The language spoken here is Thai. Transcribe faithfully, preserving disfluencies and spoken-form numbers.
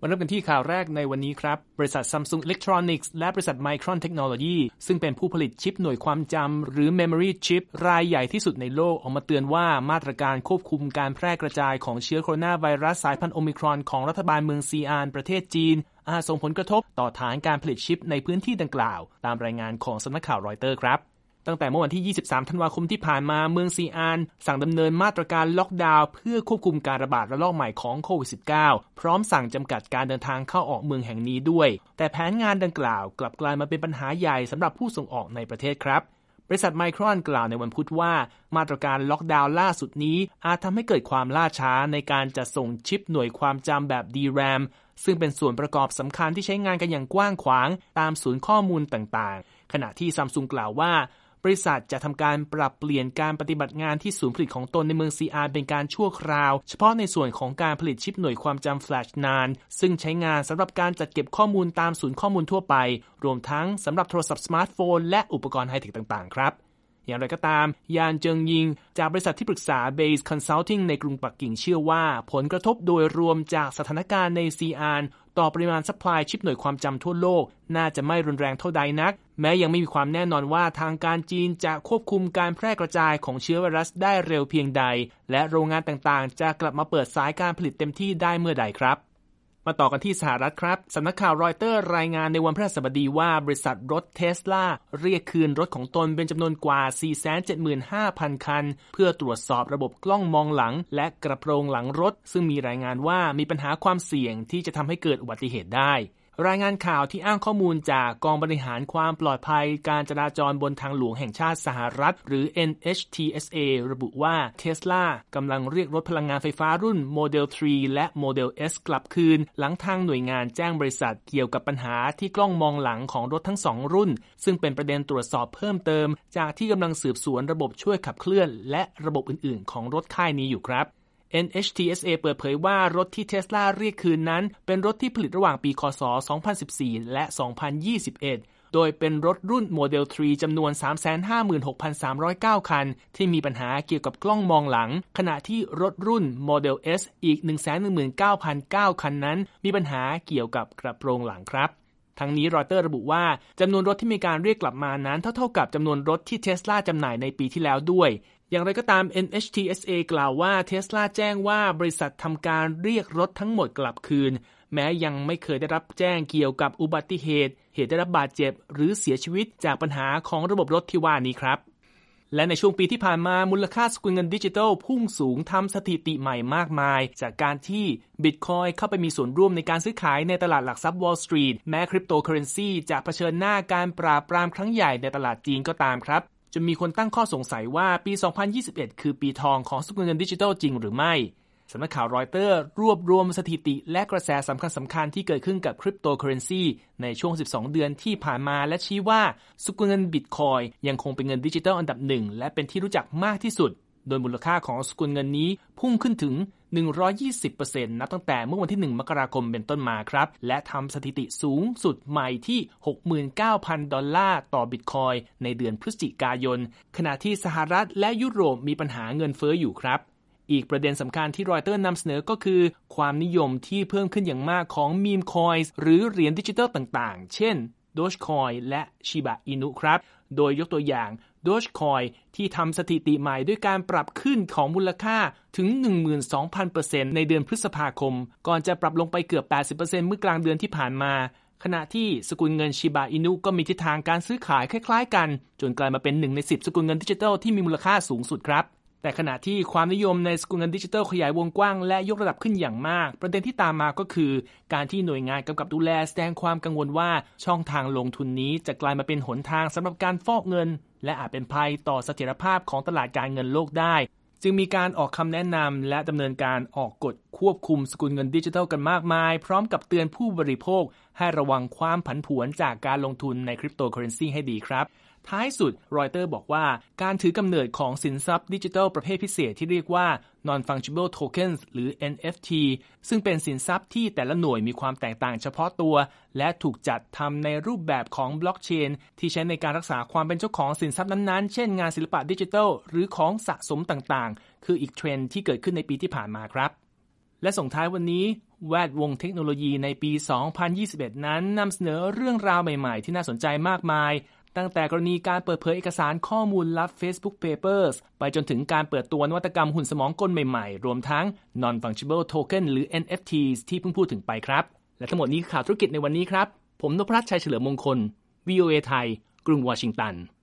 มาเริ่มกันที่ข่าวแรกในวันนี้ครับบริษัท Samsung Electronics และบริษัท Micron Technology ซึ่งเป็นผู้ผลิตชิปหน่วยความจำหรือ Memory Chip รายใหญ่ที่สุดในโลกออกมาเตือนว่ามาตรการควบคุมการแพร่กระจายของเชื้อโคโรนาไวรัสสายพันธุ์โอมิครอนของรัฐบาลเมืองซีอานประเทศจีนอาจส่งผลกระทบต่อฐานการผลิตชิปในพื้นที่ดังกล่าวตามรายงานของสำนักข่าวรอยเตอร์ครับตั้งแต่เมื่อวันที่ยี่สิบสามธันวาคมที่ผ่านมาเมืองซีอานสั่งดำเนินมาตรการล็อกดาวน์เพื่อควบคุมการระบาดระลอกใหม่ของโควิด สิบเก้า พร้อมสั่งจำกัดการเดินทางเข้าออกเมืองแห่งนี้ด้วยแต่แผนงานดังกล่าวกลับกลายมาเป็นปัญหาใหญ่สำหรับผู้ส่งออกในประเทศครับบริษัทไมครอนกล่าวในวันพุธว่ามาตรการล็อกดาวน์ล่าสุดนี้อาจทำให้เกิดความล่าช้าในการจัดส่งชิปหน่วยความจำแบบ ดี แรม ซึ่งเป็นส่วนประกอบสำคัญที่ใช้งานกันอย่างกว้างขวางตามศูนย์ข้อมูลต่างๆขณะที่ Samsung กล่าวว่าบริษัทจะทำการปรับเปลี่ยนการปฏิบัติงานที่ศูนย์ผลิตของตนในเมืองซีอานเป็นการชั่วคราวเฉพาะในส่วนของการผลิตชิปหน่วยความจำแฟลชนานซึ่งใช้งานสำหรับการจัดเก็บข้อมูลตามศูนย์ข้อมูลทั่วไปรวมทั้งสำหรับโทรศัพท์สมาร์ทโฟนและอุปกรณ์ไฮเทคต่างๆครับอย่างไรก็ตามยานเจิงยิงจากบริษัทที่ปรึกษา Base Consulting ในกรุงปักกิ่งเชื่อว่าผลกระทบโดยรวมจากสถานการณ์ในซีอานต่อปริมาณซัพพลายชิปหน่วยความจำทั่วโลกน่าจะไม่รุนแรงเท่าใดนักแม้ยังไม่มีความแน่นอนว่าทางการจีนจะควบคุมการแพร่กระจายของเชื้อไวรัสได้เร็วเพียงใดและโรงงานต่างๆจะกลับมาเปิดสายการผลิตเต็มที่ได้เมื่อใดครับมาต่อกันที่สหรัฐครับสำนักข่าวรอยเตอร์รายงานในวันพฤหัสบดีว่าบริษัทรถ Tesla เรียกคืนรถของตนเป็นจำนวนกว่า สี่แสนเจ็ดหมื่นห้าพัน คันเพื่อตรวจสอบระบบกล้องมองหลังและกระโปรงหลังรถซึ่งมีรายงานว่ามีปัญหาความเสี่ยงที่จะทำให้เกิดอุบัติเหตุได้รายงานข่าวที่อ้างข้อมูลจากกองบริหารความปลอดภัยการจราจรบนทางหลวงแห่งชาติสหรัฐหรือ เอ็น เอช ที เอส เอ ระบุว่า Tesla กำลังเรียกรถพลังงานไฟฟ้ารุ่น Model ทรี และ Model S กลับคืนหลังทางหน่วยงานแจ้งบริษัทเกี่ยวกับปัญหาที่กล้องมองหลังของรถทั้งสองรุ่นซึ่งเป็นประเด็นตรวจสอบเพิ่มเติมจากที่กำลังสืบสวนระบบช่วยขับเคลื่อนและระบบอื่นๆของรถค่ายนี้อยู่ครับเอ็น เอช ที เอส เอ เปิดเผยว่ารถที่ Tesla เรียกคืนนั้นเป็นรถที่ผลิตระหว่างปีค.ศ. สองพันสิบสี่ และ สองพันยี่สิบเอ็ด โดยเป็นรถรุ่น Model ทรีจำนวน สามแสนห้าหมื่นหกพันสามร้อยเก้า คันที่มีปัญหาเกี่ยวกับกล้องมองหลังขณะที่รถรุ่น Model S อีก หนึ่งแสนหนึ่งหมื่นเก้าพันเก้า คันนั้นมีปัญหาเกี่ยวกับกระโปรงหลังครับทั้งนี้รอยเตอร์ระบุว่าจำนวนรถที่มีการเรียกกลับมานั้นเท่าๆกับจำนวนรถที่ Tesla จำหน่ายในปีที่แล้วด้วยอย่างไรก็ตาม เอ็น เอช ที เอส เอ กล่าวว่า Tesla แจ้งว่าบริษัททำการเรียกรถทั้งหมดกลับคืนแม้ยังไม่เคยได้รับแจ้งเกี่ยวกับอุบัติเหตุเหตุได้รับบาดเจ็บหรือเสียชีวิตจากปัญหาของระบบรถที่ว่านี้ครับและในช่วงปีที่ผ่านมามูลค่าสกุลเงินดิจิทัลพุ่งสูงทำสถิติใหม่มากมายจากการที่ Bitcoin เข้าไปมีส่วนร่วมในการซื้อขายในตลาดหลักทรัพย์ Wall Street แม้คริปโตเคอเรนซีจะเผชิญหน้าการปราบปรามครั้งใหญ่ในตลาดจีนก็ตามครับจนมีคนตั้งข้อสงสัยว่าปี สองพันยี่สิบเอ็ด คือปีทองของสกุลเงินดิจิทัลจริงหรือไม่สำนักข่าวรอยเตอร์รวบรวมสถิติและกระแสสำคัญสำคัญที่เกิดขึ้นกับคริปโตเคอเรนซีในช่วงสิบสองเดือนที่ผ่านมาและชี้ว่าสกุลเงิน Bitcoin ยังคงเป็นเงินดิจิทัลอันดับหนึ่งและเป็นที่รู้จักมากที่สุดโดยมูลค่าของสกุลเงินนี้พุ่งขึ้นถึง หนึ่งร้อยยี่สิบเปอร์เซ็นต์ นับตั้งแต่เมื่อวันที่หนึ่งมกราคมเป็นต้นมาครับและทำสถิติสูงสุดใหม่ที่ หกหมื่นเก้าพัน ดอลลาร์ต่อ Bitcoin ในเดือนพฤศจิกายนขณะที่สหรัฐและยุโรปมีปัญหาเงินเฟ้ออยู่ครับอีกประเด็นสำคัญที่รอยเตอร์นำเสนอก็คือความนิยมที่เพิ่มขึ้นอย่างมากของ Meme Coins หรือเหรียญดิจิทัลต่างๆเช่น Dogecoin และ Shiba Inu ครับโดยยกตัวอย่าง Dogecoin ที่ทำสถิติใหม่ด้วยการปรับขึ้นของมูลค่าถึง หนึ่งหมื่นสองพันเปอร์เซ็นต์ ในเดือนพฤษภาคมก่อนจะปรับลงไปเกือบ แปดสิบเปอร์เซ็นต์ เมื่อกลางเดือนที่ผ่านมาขณะที่สกุลเงิน Shiba Inu ก็มีทิศทางการซื้อขายคล้ายๆกันจนกลายมาเป็นหนึ่งในสิบสกุลเงินดิจิทัลที่มีมูลค่าสูงสุดครับแต่ขณะที่ความนิยมในสกุลเงินดิจิทัลขยายวงกว้างและยกระดับขึ้นอย่างมากประเด็นที่ตามมาก็คือการที่หน่วยงานกำกับดูแลแสดงความกังวลว่าช่องทางลงทุนนี้จะกลายมาเป็นหนทางสำหรับการฟอกเงินและอาจเป็นภัยต่อเสถียรภาพของตลาดการเงินโลกได้จึงมีการออกคำแนะนำและดำเนินการออกกฎควบคุมสกุลเงินดิจิทัลกันมากมายพร้อมกับเตือนผู้บริโภคให้ระวังความผันผวนจากการลงทุนในคริปโตเคอเรนซีให้ดีครับท้ายสุดรอยเตอร์บอกว่าการถือกำเนิดของสินทรัพย์ดิจิทัลประเภทพิเศษที่เรียกว่า Non-Fungible Tokens หรือ เอ็น เอฟ ที ซึ่งเป็นสินทรัพย์ที่แต่ละหน่วยมีความแตกต่างเฉพาะตัวและถูกจัดทำในรูปแบบของบล็อกเชนที่ใช้ในการรักษาความเป็นเจ้าของสินทรัพย์นั้นๆเช่นงานศิลปะดิจิทัลหรือของสะสมต่างๆคืออีกเทรนด์ที่เกิดขึ้นในปีที่ผ่านมาครับและส่งท้ายวันนี้แวดวงเทคโนโลยีในปี สองพันยี่สิบเอ็ด นั้นนำเสนอเรื่องราวใหม่ๆที่น่าสนใจมากมายตั้งแต่กรณีการเปิดเผยเอกสารข้อมูลลับ Facebook Papers ไปจนถึงการเปิดตัวนวัตกรรมหุ่นสมองกลใหม่ๆรวมทั้ง Non-Fungible Token หรือ เอ็น เอฟ ที ที่เพิ่งพูดถึงไปครับและทั้งหมดนี้ข่าวธุรกิจในวันนี้ครับผมนพรัตน์ชัยเฉลิมมงคล วี โอ เอ ไทยกรุงวอชิงตัน